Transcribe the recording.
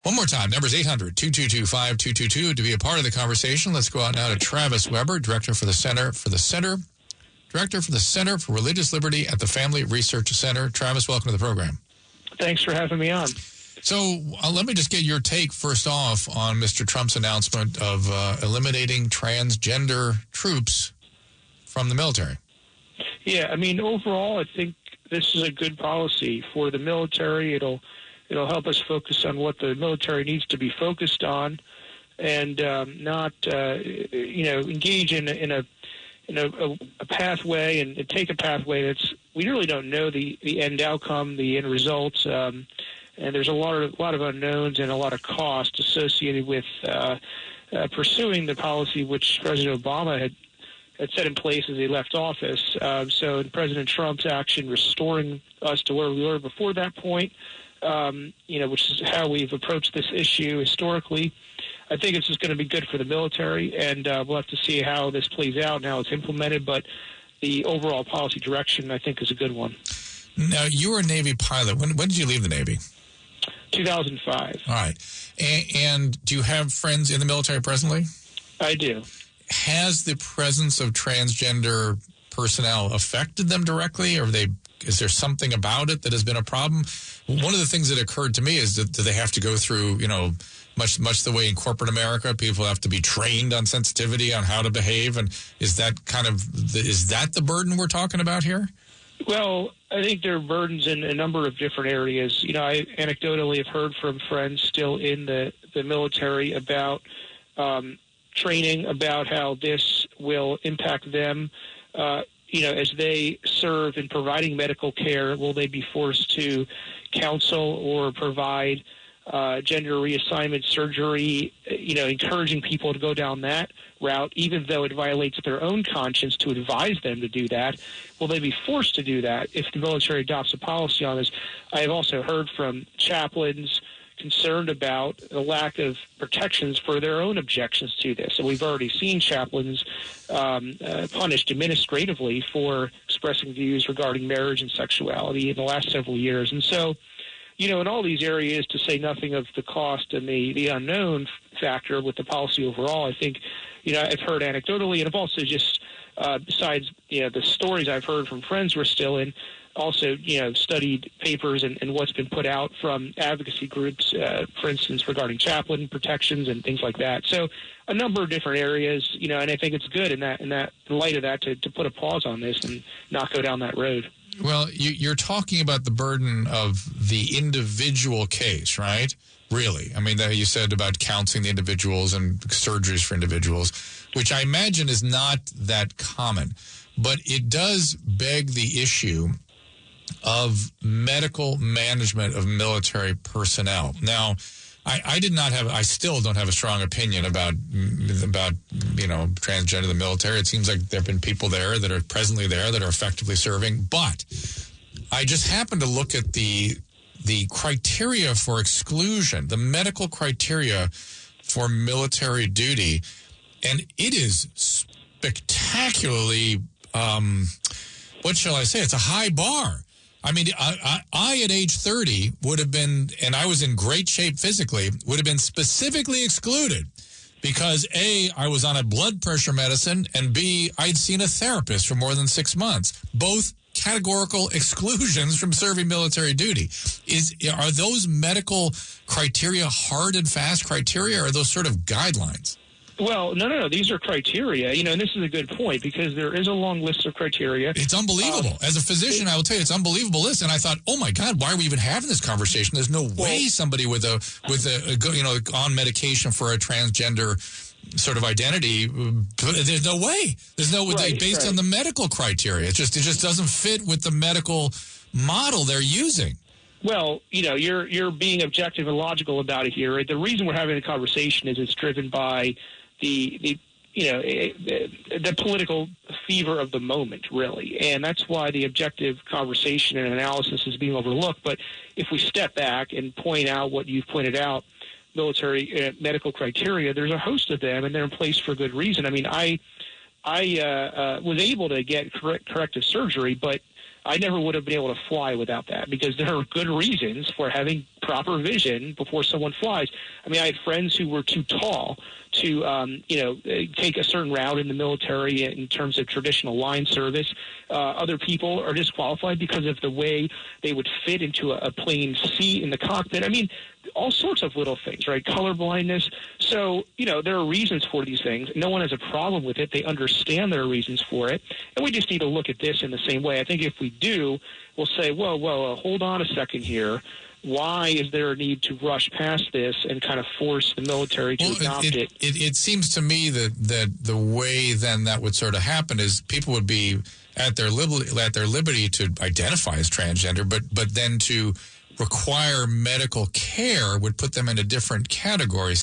One more time, number's 800-222-5222 to be a part of the conversation. Let's go out now to Travis Weber, Director for the Center for Religious Liberty at the Family Research Center. Travis, welcome to the program. Thanks for having me on. So let me just get your take first off on Mr. Trump's announcement of eliminating transgender troops from the military. Yeah, I mean, overall, I think this is a good policy for the military. It'll help us focus on what the military needs to be focused on, and not engage in a pathway and take a pathway that's we really don't know the end outcome, the end results, and there's a lot of unknowns and a lot of cost associated with pursuing the policy which President Obama had set in place as he left office. So President Trump's action restoring us to where we were before that point, which is how we've approached this issue historically. I think it's just going to be good for the military, and we'll have to see how this plays out and how it's implemented. But the overall policy direction, I think, is a good one. Now, you were a Navy pilot. When did you leave the Navy? 2005. All right. And do you have friends in the military presently? I do. Has the presence of transgender personnel affected them directly, or is there something about it that has been a problem? One of the things that occurred to me is that do they have to go through, much the way in corporate America, people have to be trained on sensitivity, on how to behave, and is that the burden we're talking about here? Well, I think there are burdens in a number of different areas. I anecdotally have heard from friends still in the military about training, about how this will impact them. As they serve in providing medical care, will they be forced to counsel or provide gender reassignment surgery, encouraging people to go down that route, even though it violates their own conscience to advise them to do that? Will they be forced to do that if the military adopts a policy on this? I have also heard from chaplains concerned about the lack of protections for their own objections to this. And we've already seen chaplains punished administratively for expressing views regarding marriage and sexuality in the last several years. And so, in all these areas, to say nothing of the cost and the unknown factor with the policy overall, I think, I've heard anecdotally, and I've also just, besides, the stories I've heard from friends who are still in, also, studied papers and what's been put out from advocacy groups, for instance, regarding chaplain protections and things like that. So a number of different areas, and I think it's good in light of that to put a pause on this and not go down that road. Well, you're talking about the burden of the individual case, right? Really. I mean, you said about counseling the individuals and surgeries for individuals, which I imagine is not that common. But it does beg the issue of medical management of military personnel. Now, I still don't have a strong opinion about transgender in the military. It seems like there have been people there that are presently there that are effectively serving. But I just happen to look at the criteria for exclusion, the medical criteria for military duty, and it is spectacularly, what shall I say? It's a high bar. I mean, I at age 30 would have been, and I was in great shape physically, would have been specifically excluded because A, I was on a blood pressure medicine, and B, I'd seen a therapist for more than 6 months. Both categorical exclusions from serving military duty. Are those medical criteria hard and fast criteria, or are those sort of guidelines? Well, no. These are criteria, and this is a good point because there is a long list of criteria. It's unbelievable. As a physician, I will tell you, it's an unbelievable list. And I thought, oh my God, why are we even having this conversation? There's no way somebody with a on medication for a transgender sort of identity. There's no way. There's no way based on the medical criteria. It just doesn't fit with the medical model they're using. Well, you're being objective and logical about it here. Right? The reason we're having a conversation is it's driven by the political fever of the moment, really. And that's why the objective conversation and analysis is being overlooked. But if we step back and point out what you've pointed out, military medical criteria, there's a host of them, and they're in place for good reason. I mean, I was able to get corrective surgery, but I never would have been able to fly without that because there are good reasons for having proper vision before someone flies. I mean, I had friends who were too tall to, take a certain route in the military in terms of traditional line service. Other people are disqualified because of the way they would fit into a plane seat in the cockpit. I mean, all sorts of little things, right? Color blindness. So, there are reasons for these things. No one has a problem with it. They understand there are reasons for it. And we just need to look at this in the same way. I think if we do, we'll say, whoa, hold on a second here. Why is there a need to rush past this and kind of force the military to adopt it? It seems to me that the way then that would sort of happen is people would be at their liberty to identify as transgender, but then to require medical care would put them in a different category.